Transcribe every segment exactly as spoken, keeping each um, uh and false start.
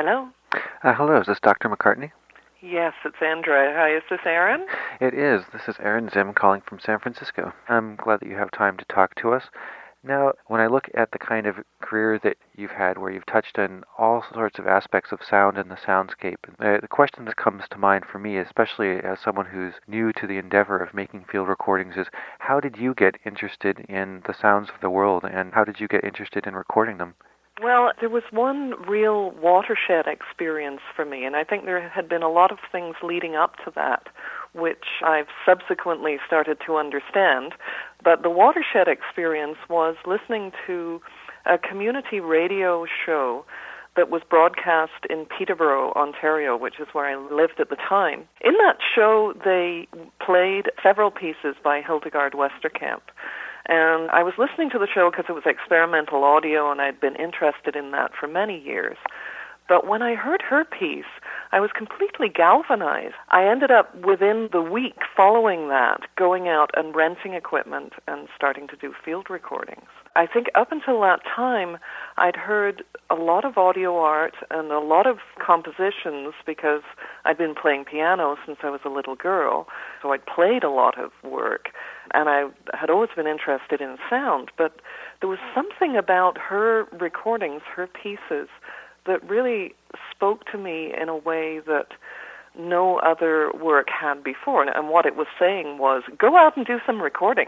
Hello. Uh, hello, is this Doctor McCartney? Yes, it's Andrea. Hi, is this Aaron? It is. This is Aaron Zim calling from San Francisco. I'm glad that you have time to talk to us. Now, when I look at the kind of career that you've had where you've touched on all sorts of aspects of sound and the soundscape, uh, the question that comes to mind for me, especially as someone who's new to the endeavor of making field recordings, is how did you get interested in the sounds of the world, and how did you get interested in recording them? Well, there was one real watershed experience for me, and I think there had been a lot of things leading up to that, which I've subsequently started to understand. But the watershed experience was listening to a community radio show that was broadcast in Peterborough, Ontario, which is where I lived at the time. In that show, they played several pieces by Hildegard Westerkamp. And I was listening to the show because it was experimental audio, and I'd been interested in that for many years. But when I heard her piece, I was completely galvanized. I ended up, within the week following that, going out and renting equipment and starting to do field recordings. I think up until that time, I'd heard a lot of audio art and a lot of compositions because I'd been playing piano since I was a little girl, so I'd played a lot of work, and I had always been interested in sound, but there was something about her recordings, her pieces, that really spoke to me in a way that no other work had before. And what it was saying was, go out and do some recording.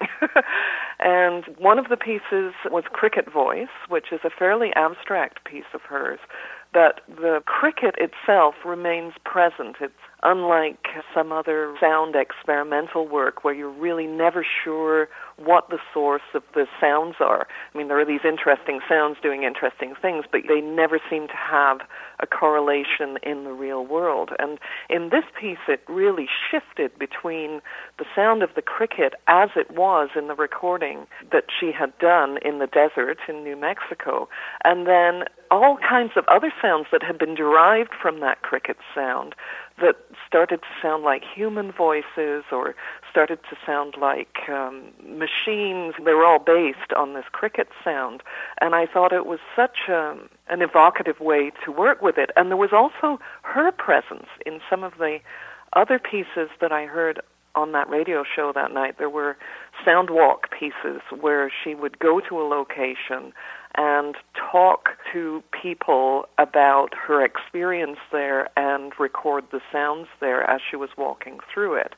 And one of the pieces was Cricket Voice, which is a fairly abstract piece of hers, but the cricket itself remains present. It's unlike some other sound experimental work where you're really never sure what the source of the sounds are. I mean, there are these interesting sounds doing interesting things, but they never seem to have a correlation in the real world. And in this piece, it really shifted between the sound of the cricket as it was in the recording that she had done in the desert in New Mexico, and then all kinds of other sounds that had been derived from that cricket sound that started to sound like human voices or started to sound like um, machines. They were all based on this cricket sound. And I thought it was such um, an evocative way to work with it. And there was also her presence in some of the other pieces that I heard on that radio show that night. There were sound walk pieces where she would go to a location and talk to people about her experience there and record the sounds there as she was walking through it.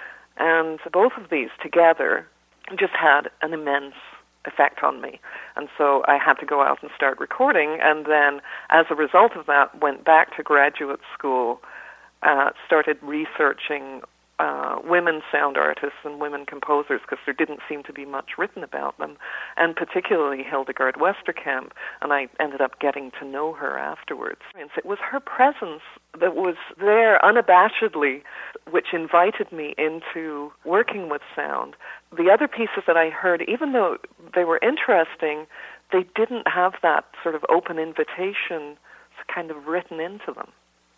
And both of these together just had an immense effect on me. And so I had to go out and start recording, and then as a result of that, went back to graduate school, uh, started researching Uh, women sound artists and women composers because there didn't seem to be much written about them, and particularly Hildegard Westerkamp, and I ended up getting to know her afterwards. It was her presence that was there unabashedly which invited me into working with sound. The other pieces that I heard, even though they were interesting, they didn't have that sort of open invitation kind of written into them.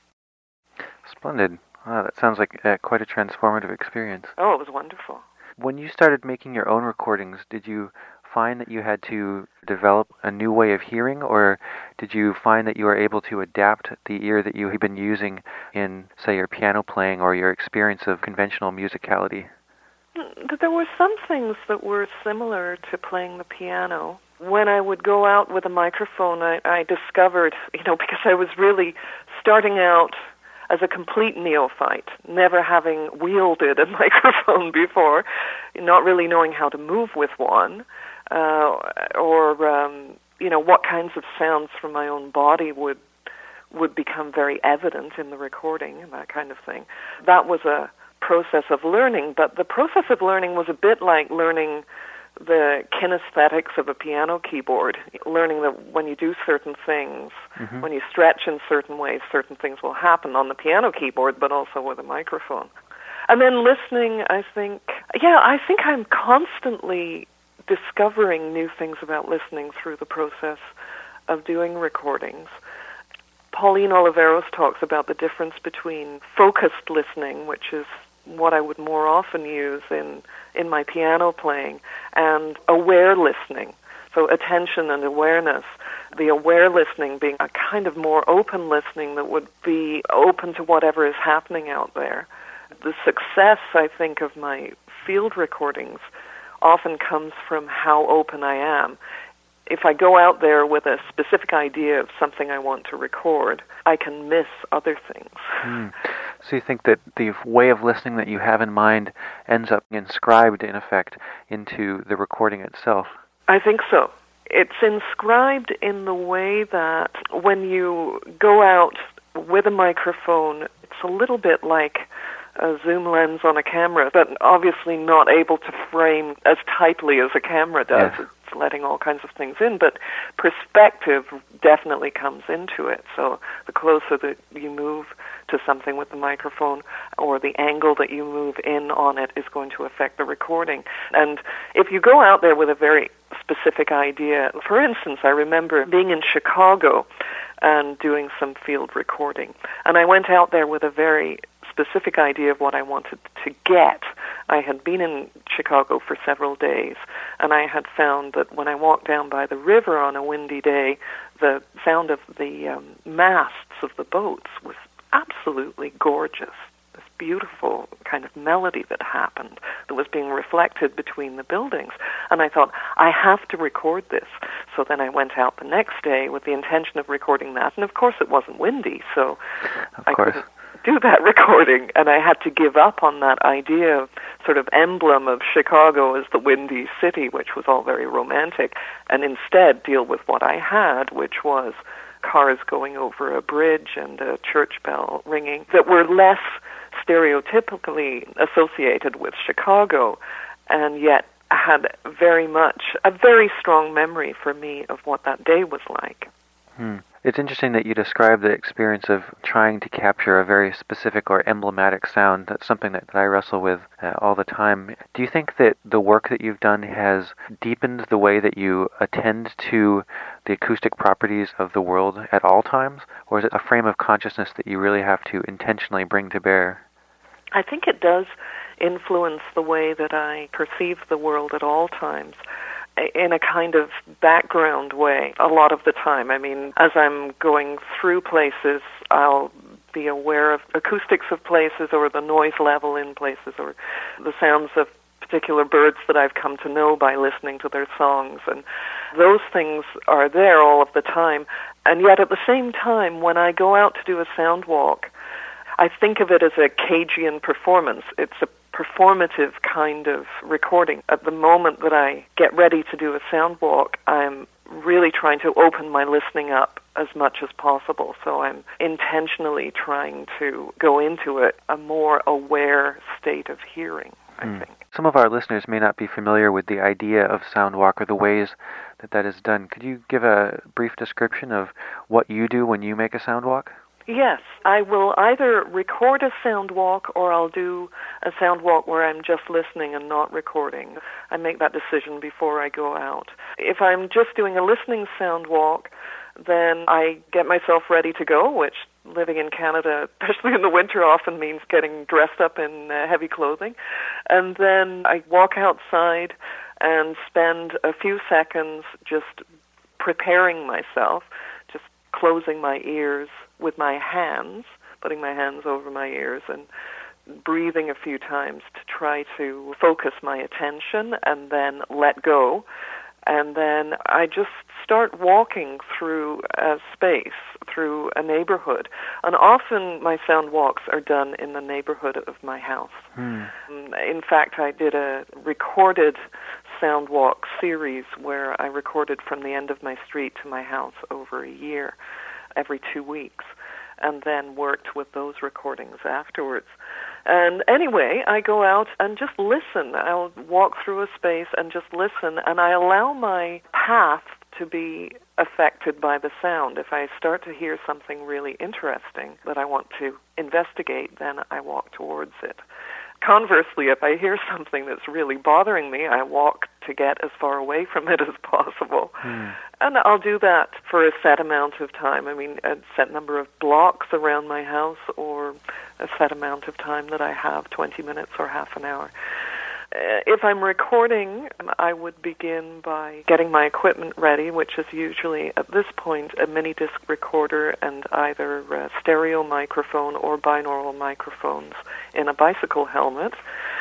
Splendid. Wow, that sounds like uh, quite a transformative experience. Oh, it was wonderful. When you started making your own recordings, did you find that you had to develop a new way of hearing, or did you find that you were able to adapt the ear that you had been using in, say, your piano playing or your experience of conventional musicality? There were some things that were similar to playing the piano. When I would go out with a microphone, I, I discovered, you know, because I was really starting out as a complete neophyte, never having wielded a microphone before, not really knowing how to move with one, uh, or, um, you know, what kinds of sounds from my own body would would become very evident in the recording and that kind of thing. That was a process of learning, but the process of learning was a bit like learning the kinesthetics of a piano keyboard, learning that when you do certain things, mm-hmm. when you stretch in certain ways, certain things will happen on the piano keyboard, but also with a microphone. And then listening, I think, yeah, I think I'm constantly discovering new things about listening through the process of doing recordings. Pauline Oliveros talks about the difference between focused listening, which is what I would more often use in, in my piano playing, and aware listening. So attention and awareness, the aware listening being a kind of more open listening that would be open to whatever is happening out there. The success, I think, of my field recordings often comes from how open I am. If I go out there with a specific idea of something I want to record, I can miss other things. Mm. So you think that the way of listening that you have in mind ends up inscribed, in effect, into the recording itself? I think so. It's inscribed in the way that when you go out with a microphone, it's a little bit like a zoom lens on a camera, but obviously not able to frame as tightly as a camera does. Yes. It's letting all kinds of things in, but perspective definitely comes into it. So the closer that you move to something with the microphone, or the angle that you move in on it, is going to affect the recording. And if you go out there with a very specific idea, for instance, I remember being in Chicago and doing some field recording, and I went out there with a very specific idea of what I wanted to get. I had been in Chicago for several days, and I had found that when I walked down by the river on a windy day, the sound of the um, masts of the boats was absolutely gorgeous. This beautiful kind of melody that happened that was being reflected between the buildings. And I thought, I have to record this. So then I went out the next day with the intention of recording that. And of course it wasn't windy, so of I course. couldn't do that recording. And I had to give up on that idea of sort of emblem of Chicago as the windy city, which was all very romantic, and instead deal with what I had, which was cars going over a bridge and a church bell ringing that were less stereotypically associated with Chicago, and yet had very much, a very strong memory for me of what that day was like. Hmm. It's interesting that you describe the experience of trying to capture a very specific or emblematic sound. That's something that I wrestle with uh, all the time. Do you think that the work that you've done has deepened the way that you attend to the acoustic properties of the world at all times? Or is it a frame of consciousness that you really have to intentionally bring to bear? I think it does influence the way that I perceive the world at all times, in a kind of background way a lot of the time. I mean, as I'm going through places, I'll be aware of acoustics of places, or the noise level in places, or the sounds of particular birds that I've come to know by listening to their songs. And those things are there all of the time. And yet at the same time, when I go out to do a sound walk, I think of it as a Cagean performance. It's a performative kind of recording. At the moment that I get ready to do a sound walk, I'm really trying to open my listening up as much as possible. So I'm intentionally trying to go into it a more aware state of hearing, I mm. think. Some of our listeners may not be familiar with the idea of sound walk or the ways that that is done. Could you give a brief description of what you do when you make a sound walk? Yes, I will either record a sound walk, or I'll do a sound walk where I'm just listening and not recording. I make that decision before I go out. If I'm just doing a listening sound walk, then I get myself ready to go, which living in Canada, especially in the winter, often means getting dressed up in uh, heavy clothing. And then I walk outside and spend a few seconds just preparing myself, just closing my ears with my hands, putting my hands over my ears and breathing a few times to try to focus my attention and then let go. And then I just start walking through a space, through a neighborhood. And often my sound walks are done in the neighborhood of my house. Hmm. In fact, I did a recorded sound walk series where I recorded from the end of my street to my house over a year, every two weeks, and then worked with those recordings afterwards. And anyway, I go out and just listen. I'll walk through a space and just listen, and I allow my path to be affected by the sound. If I start to hear something really interesting that I want to investigate, then I walk towards it. Conversely, if I hear something that's really bothering me, I walk to get as far away from it as possible. Mm. And I'll do that for a set amount of time. I mean, a set number of blocks around my house, or a set amount of time that I have, twenty minutes or half an hour. If I'm recording, I would begin by getting my equipment ready, which is usually, at this point, a mini disc recorder and either a stereo microphone or binaural microphones in a bicycle helmet.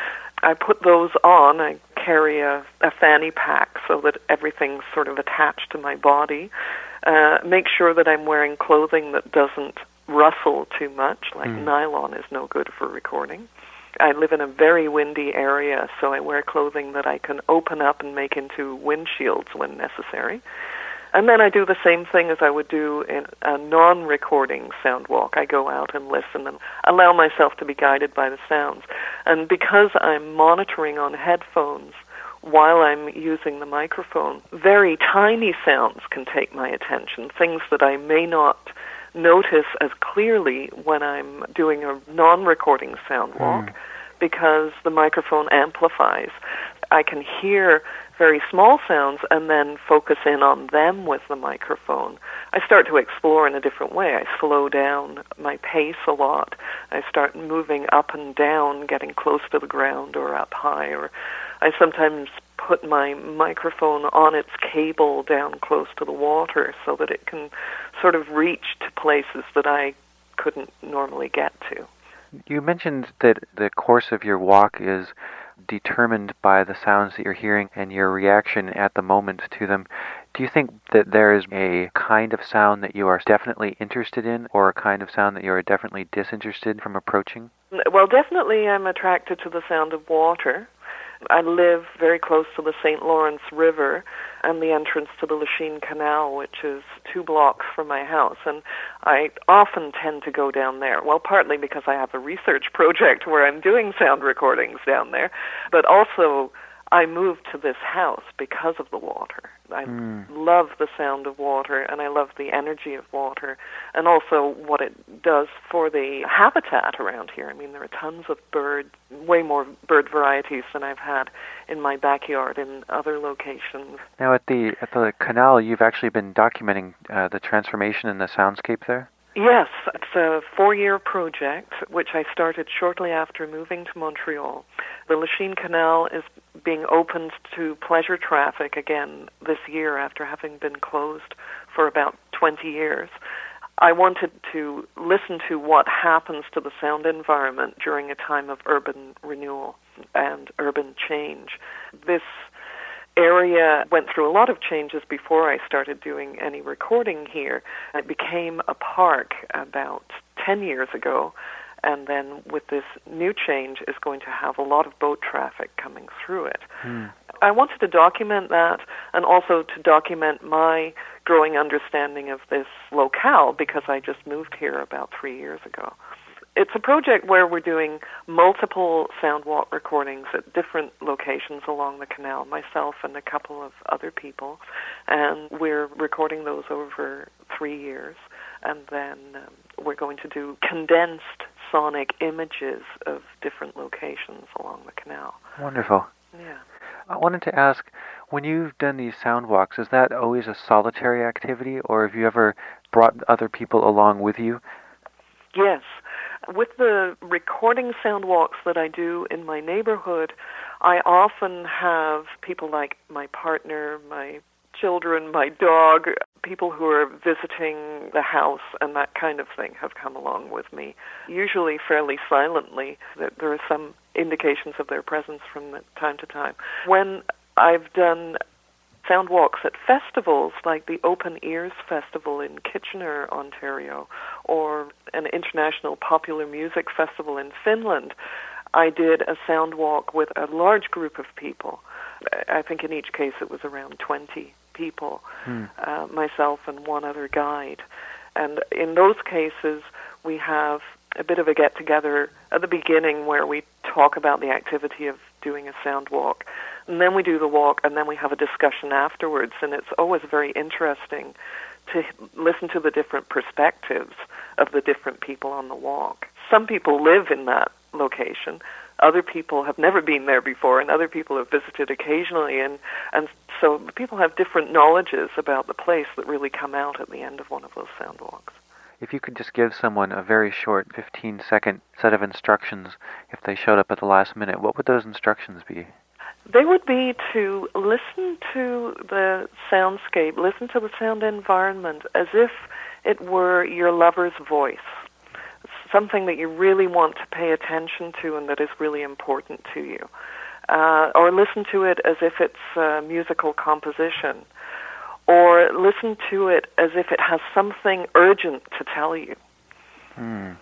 I put those on. I carry a, a fanny pack so that everything's sort of attached to my body. Uh, make sure that I'm wearing clothing that doesn't rustle too much, like mm. nylon is no good for recording. I live in a very windy area, so I wear clothing that I can open up and make into windshields when necessary. And then I do the same thing as I would do in a non-recording sound walk. I go out and listen and allow myself to be guided by the sounds. And because I'm monitoring on headphones while I'm using the microphone, very tiny sounds can take my attention, things that I may not notice as clearly when I'm doing a non-recording sound walk mm. because the microphone amplifies. I can hear very small sounds and then focus in on them with the microphone. I start to explore in a different way. I slow down my pace a lot. I start moving up and down, getting close to the ground or up high. Or I sometimes put my microphone on its cable down close to the water so that it can sort of reach to places that I couldn't normally get to. You mentioned that the course of your walk is determined by the sounds that you're hearing and your reaction at the moment to them. Do you think that there is a kind of sound that you are definitely interested in or a kind of sound that you are definitely disinterested from approaching? Well, definitely I'm attracted to the sound of water. I live very close to the Saint Lawrence River and the entrance to the Lachine Canal, which is two blocks from my house. And I often tend to go down there. Well, partly because I have a research project where I'm doing sound recordings down there, but also I moved to this house because of the water. I mm. love the sound of water, and I love the energy of water, and also what it does for the habitat around here. I mean, there are tons of birds, way more bird varieties than I've had in my backyard in other locations. Now, at the at the canal, you've actually been documenting uh, the transformation in the soundscape there? Yes, it's a four-year project, which I started shortly after moving to Montreal. The Lachine Canal is being opened to pleasure traffic again this year after having been closed for about twenty years. I wanted to listen to what happens to the sound environment during a time of urban renewal and urban change. This area went through a lot of changes before I started doing any recording here. It became a park about ten years ago, and then with this new change is going to have a lot of boat traffic coming through it. Hmm. I wanted to document that and also to document my growing understanding of this locale because I just moved here about three years ago. It's a project where we're doing multiple sound walk recordings at different locations along the canal, myself and a couple of other people, and we're recording those over three years, and then um, we're going to do condensed sonic images of different locations along the canal. Wonderful. Yeah. I wanted to ask, when you've done these sound walks, is that always a solitary activity, or have you ever brought other people along with you? Yes. With the recording sound walks that I do in my neighborhood, I often have people like my partner, my children, my dog, people who are visiting the house and that kind of thing have come along with me, usually fairly silently. There are some indications of their presence from time to time. When I've done sound walks at festivals like the Open Ears Festival in Kitchener, Ontario, or an international popular music festival in Finland, I did a sound walk with a large group of people. I think in each case it was around twenty people, hmm. uh, myself and one other guide. And in those cases, we have a bit of a get-together at the beginning where we talk about the activity of doing a sound walk. And then we do the walk, and then we have a discussion afterwards. And it's always very interesting to listen to the different perspectives of the different people on the walk. Some people live in that location. Other people have never been there before, and other people have visited occasionally. And, and so people have different knowledges about the place that really come out at the end of one of those sound walks. If you could just give someone a very short fifteen-second set of instructions if they showed up at the last minute, what would those instructions be? They would be to listen to the soundscape, listen to the sound environment as if it were your lover's voice, something that you really want to pay attention to and that is really important to you. Uh, or listen to it as if it's a musical composition. Or listen to it as if it has something urgent to tell you. Hmm.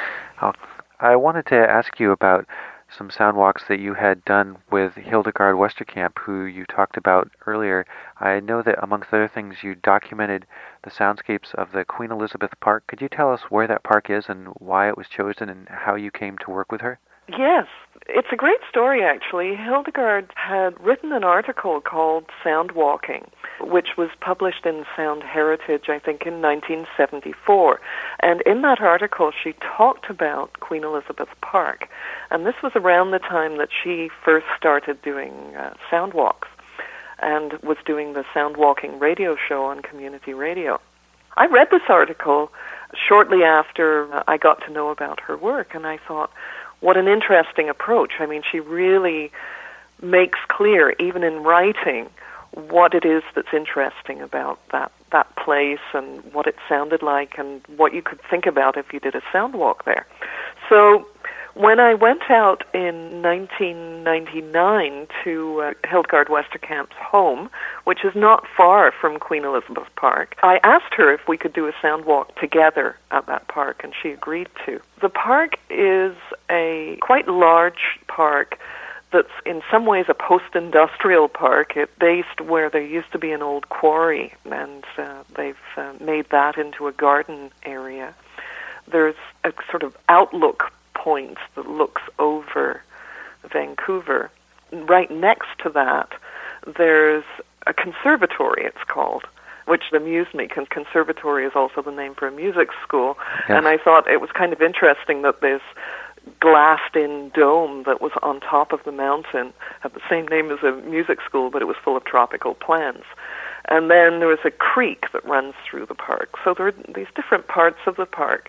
I wanted to ask you about some sound walks that you had done with Hildegard Westerkamp, who you talked about earlier. I know that amongst other things you documented the soundscapes of the Queen Elizabeth Park. Could you tell us where that park is and why it was chosen and how you came to work with her? Yes, it's a great story actually. Hildegard had written an article called Sound Walking, which was published in Sound Heritage, I think, in nineteen seventy-four. And in that article, she talked about Queen Elizabeth Park. And this was around the time that she first started doing uh, sound walks and was doing the Sound Walking radio show on community radio. I read this article shortly after uh, I got to know about her work, and I thought, what an interesting approach. I mean, she really makes clear, even in writing, what it is that's interesting about that, that place and what it sounded like and what you could think about if you did a sound walk there. So when I went out in nineteen ninety-nine to uh, Hildegard Westerkamp's home, which is not far from Queen Elizabeth Park, I asked her if we could do a sound walk together at that park, and she agreed to. The park is a quite large park that's in some ways a post-industrial park. It's based where there used to be an old quarry, and uh, they've uh, made that into a garden area. There's a sort of outlook point that looks over Vancouver. Right next to that, there's a conservatory, it's called, which amused me, because conservatory is also the name for a music school. Yes. And I thought it was kind of interesting that this glassed-in dome that was on top of the mountain had the same name as a music school, but it was full of tropical plants. And then there was a creek that runs through the park. So there are these different parts of the park.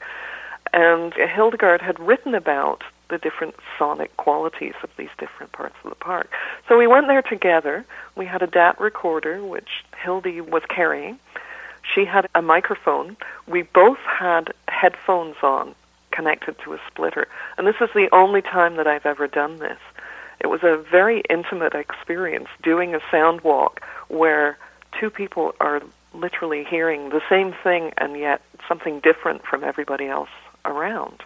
And Hildegard had written about the different sonic qualities of these different parts of the park. So we went there together. We had a D A T recorder, which Hildy was carrying. She had a microphone. We both had headphones on, connected to a splitter. And this is the only time that I've ever done this. It was a very intimate experience doing a sound walk where two people are literally hearing the same thing and yet something different from everybody else around.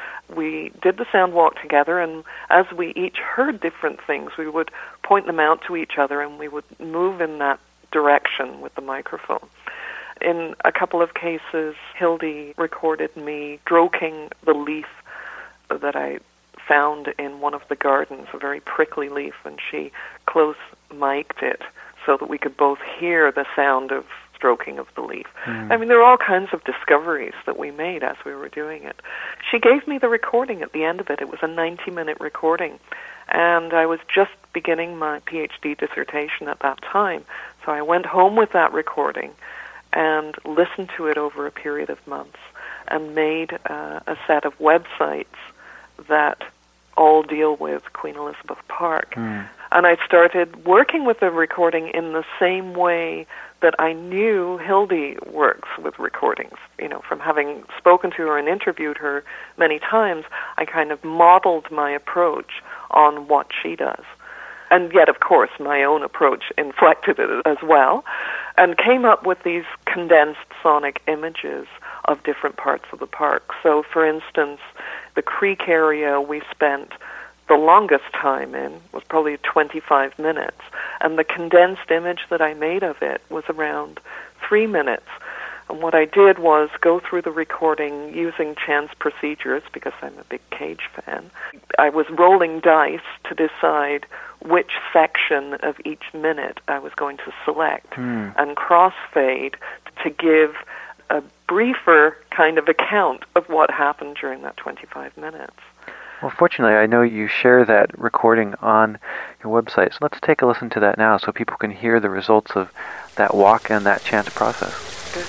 We did the sound walk together, and as we each heard different things, we would point them out to each other and we would move in that direction with the microphone. In a couple of cases, Hildy recorded me stroking the leaf that I found in one of the gardens, a very prickly leaf, and she close mic'd it so that we could both hear the sound of stroking of the leaf. Mm. I mean, there are all kinds of discoveries that we made as we were doing it. She gave me the recording at the end of it. It was a ninety-minute recording, and I was just beginning my PhD dissertation at that time, so I went home with that recording and listened to it over a period of months and made uh, a set of websites that all deal with Queen Elizabeth Park. Mm. And I started working with the recording in the same way that I knew Hildy works with recordings. You know, from having spoken to her and interviewed her many times, I kind of modeled my approach on what she does. And yet, of course, my own approach inflected it as well, and came up with these condensed sonic images of different parts of the park. So, for instance, the creek area we spent the longest time in was probably twenty-five minutes, and the condensed image that I made of it was around three minutes. And what I did was go through the recording using chance procedures, because I'm a big Cage fan. I was rolling dice to decide which section of each minute I was going to select mm. and crossfade to give a briefer kind of account of what happened during that twenty-five minutes. Well, fortunately, I know you share that recording on your website, so let's take a listen to that now so people can hear the results of that walk and that chance process. Good.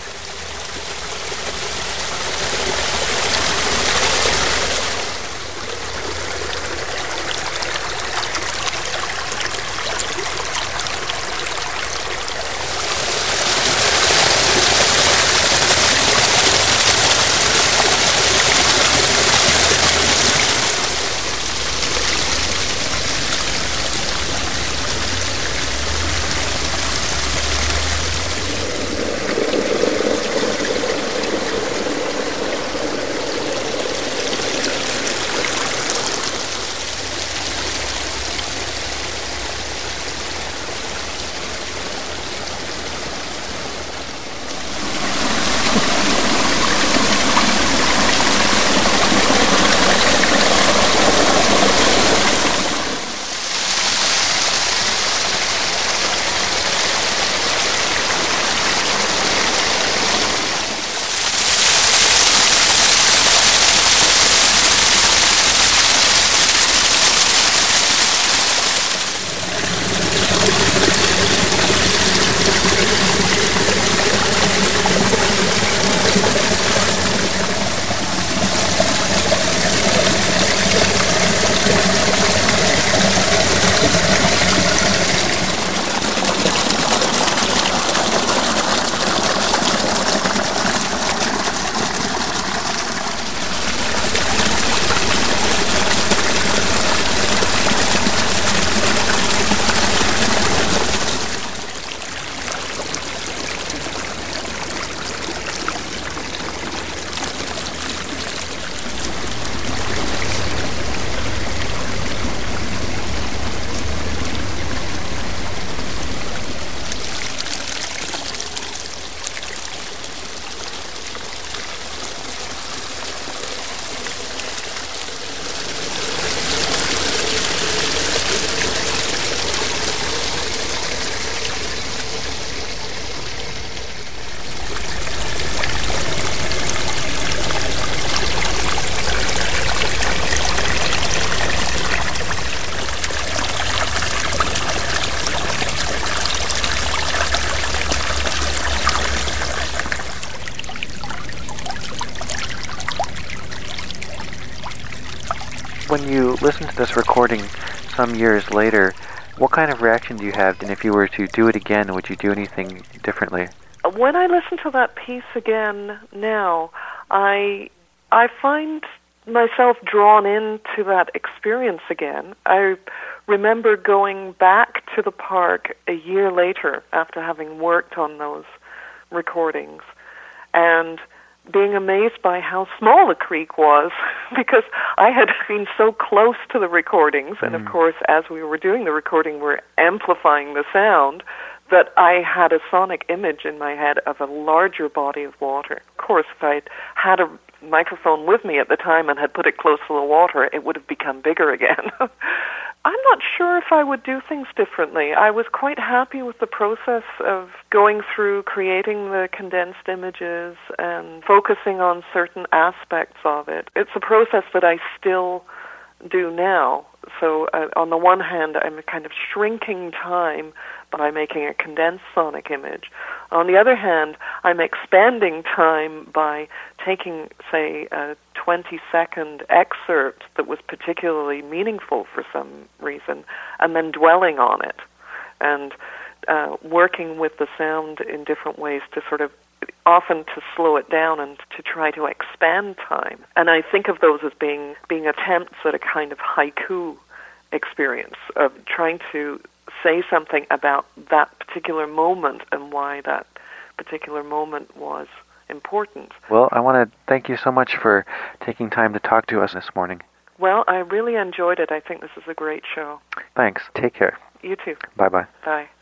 When you listen to this recording some years later, what kind of reaction do you have? And if you were to do it again, would you do anything differently? When I listen to that piece again now, I I find myself drawn into that experience again. I remember going back to the park a year later after having worked on those recordings and being amazed by how small the creek was because I had been so close to the recordings, and of course as we were doing the recording we're amplifying the sound, that I had a sonic image in my head of a larger body of water. Of course, if I'd had a microphone with me at the time and had put it close to the water, it would have become bigger again. I'm not sure if I would do things differently. I was quite happy with the process of going through creating the condensed images and focusing on certain aspects of it. It's a process that I still do now. So uh, on the one hand, I'm kind of shrinking time by making a condensed sonic image. On the other hand, I'm expanding time by taking, say, a twenty-second excerpt that was particularly meaningful for some reason, and then dwelling on it, and uh, working with the sound in different ways to sort of, often to slow it down and to try to expand time. And I think of those as being being attempts at a kind of haiku experience of trying to say something about that particular moment and why that particular moment was important. Well, I want to thank you so much for taking time to talk to us this morning. Well, I really enjoyed it. I think this is a great show. Thanks. Take care. You too. Bye-bye. Bye.